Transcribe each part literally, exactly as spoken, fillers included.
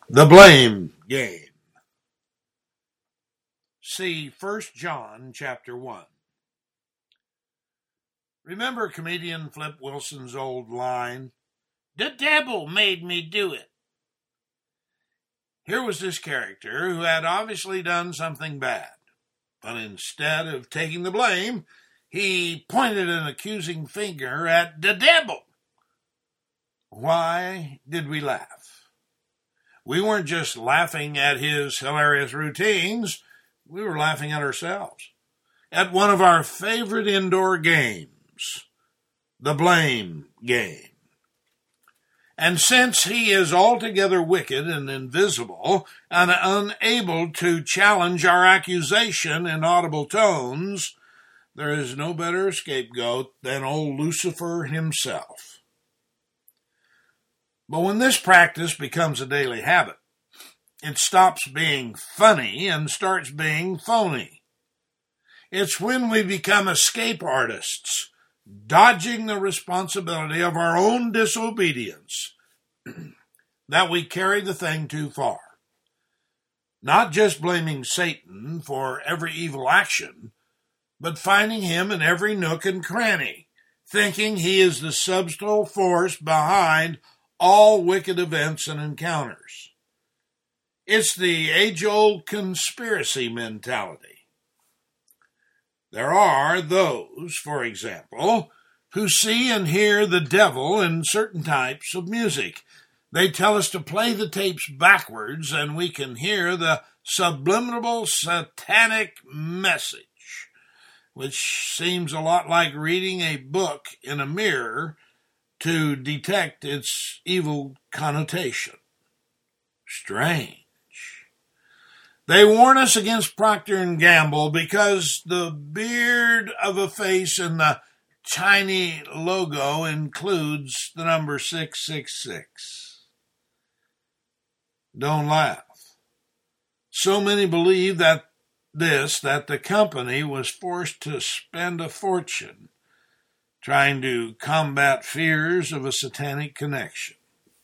The blame game. See First John chapter one. Remember comedian Flip Wilson's old line, "The devil made me do it." Here was this character who had obviously done something bad, but instead of taking the blame, he pointed an accusing finger at the devil. Why did we laugh? We weren't just laughing at his hilarious routines, we were laughing at ourselves, at one of our favorite indoor games, the blame game. And since he is altogether wicked and invisible and unable to challenge our accusation in audible tones, there is no better scapegoat than old Lucifer himself. But when this practice becomes a daily habit, it stops being funny and starts being phony. It's when we become escape artists, dodging the responsibility of our own disobedience, that we carry the thing too far. Not just blaming Satan for every evil action, but finding him in every nook and cranny, thinking he is the substantial force behind all wicked events and encounters. It's the age-old conspiracy mentality. There are those, for example, who see and hear the devil in certain types of music. They tell us to play the tapes backwards and we can hear the subliminal satanic message, which seems a lot like reading a book in a mirror to detect its evil connotation. Strange. They warn us against Procter and Gamble because the beard of a face in the tiny logo includes the number six six six. Don't laugh. So many believe that this, that the company was forced to spend a fortune trying to combat fears of a satanic connection.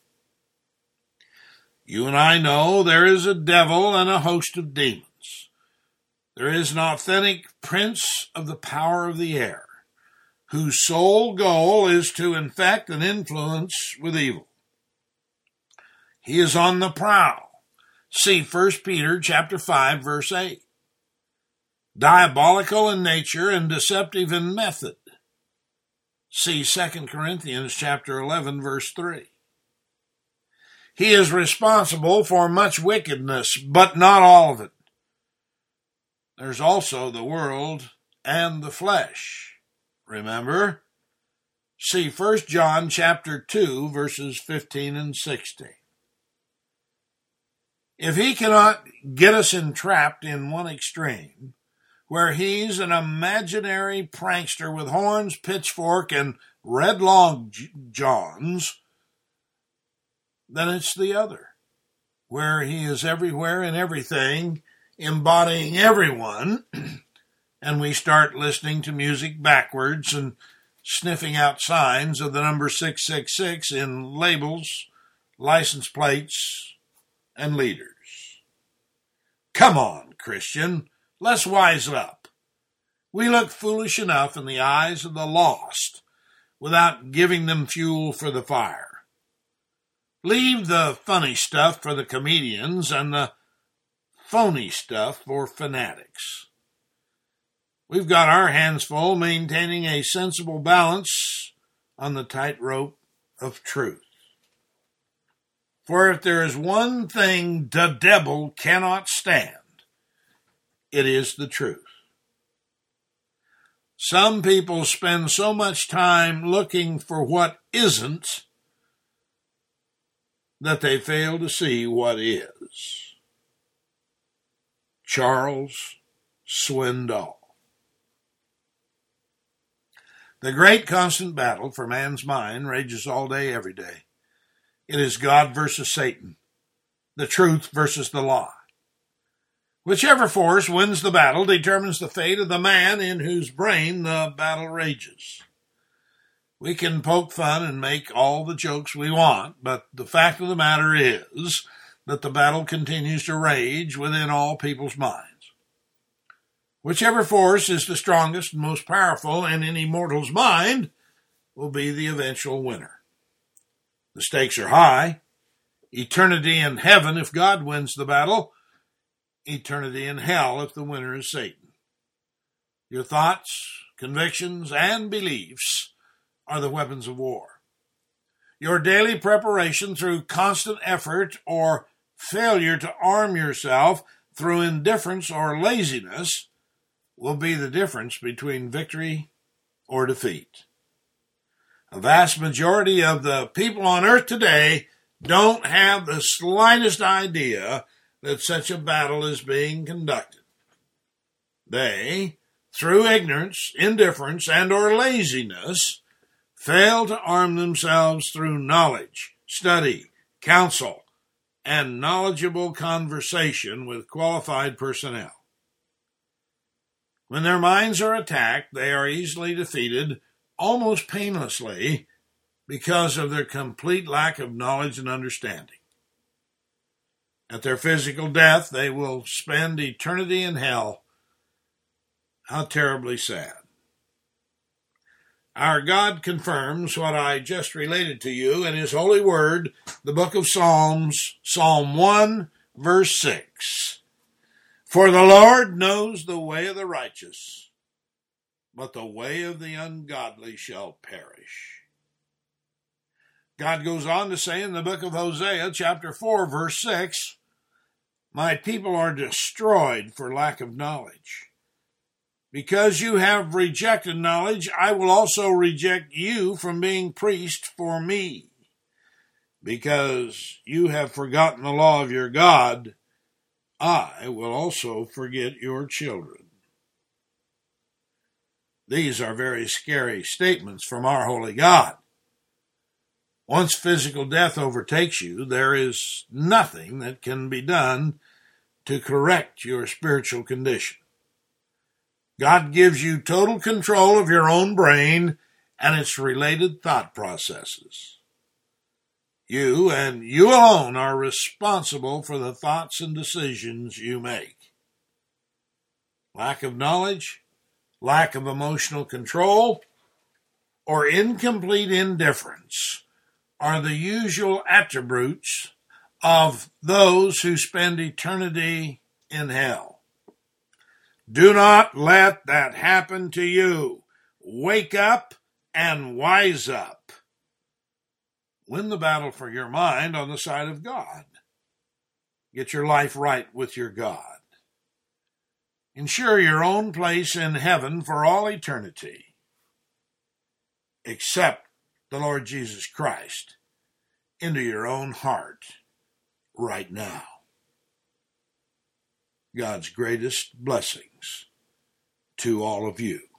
You and I know there is a devil and a host of demons. There is an authentic prince of the power of the air, whose sole goal is to infect and influence with evil. He is on the prowl. See First Peter chapter five, verse eight. Diabolical in nature and deceptive in method. See Second Corinthians chapter eleven, verse three. He is responsible for much wickedness, but not all of it. There's also the world and the flesh. Remember? See First John chapter two, verses fifteen and sixteen. If he cannot get us entrapped in one extreme, where he's an imaginary prankster with horns, pitchfork, and red long johns, then it's the other, where he is everywhere and everything, embodying everyone, and we start listening to music backwards and sniffing out signs of the number six six six in labels, license plates, and leaders. Come on, Christian. Let's wise up. We look foolish enough in the eyes of the lost without giving them fuel for the fire. Leave the funny stuff for the comedians and the phony stuff for fanatics. We've got our hands full maintaining a sensible balance on the tightrope of truth. For if there is one thing the devil cannot stand, it is the truth. Some people spend so much time looking for what isn't that they fail to see what is. Charles Swindoll. The great constant battle for man's mind rages all day, every day. It is God versus Satan, the truth versus the lie. Whichever force wins the battle determines the fate of the man in whose brain the battle rages. We can poke fun and make all the jokes we want, but the fact of the matter is that the battle continues to rage within all people's minds. Whichever force is the strongest and most powerful in any mortal's mind will be the eventual winner. The stakes are high. Eternity in heaven if God wins the battle. Eternity in hell if the winner is Satan. Your thoughts, convictions, and beliefs are the weapons of war. Your daily preparation through constant effort or failure to arm yourself through indifference or laziness will be the difference between victory or defeat. A vast majority of the people on earth today don't have the slightest idea that such a battle is being conducted. They, through ignorance, indifference, and or laziness, fail to arm themselves through knowledge, study, counsel, and knowledgeable conversation with qualified personnel. When their minds are attacked, they are easily defeated, almost painlessly, because of their complete lack of knowledge and understanding. At their physical death, they will spend eternity in hell. How terribly sad. Our God confirms what I just related to you in His holy word, the book of Psalms, Psalm one, verse six. For the Lord knows the way of the righteous, but the way of the ungodly shall perish. God goes on to say in the book of Hosea, chapter four, verse six, my people are destroyed for lack of knowledge. Because you have rejected knowledge, I will also reject you from being priest for me. Because you have forgotten the law of your God, I will also forget your children. These are very scary statements from our holy God. Once physical death overtakes you, there is nothing that can be done to correct your spiritual condition. God gives you total control of your own brain and its related thought processes. You and you alone are responsible for the thoughts and decisions you make. Lack of knowledge, lack of emotional control, or incomplete indifference are the usual attributes of those who spend eternity in hell. Do not let that happen to you. Wake up and wise up. Win the battle for your mind on the side of God. Get your life right with your God. Ensure your own place in heaven for all eternity. Accept the Lord Jesus Christ into your own heart right now. God's greatest blessings to all of you.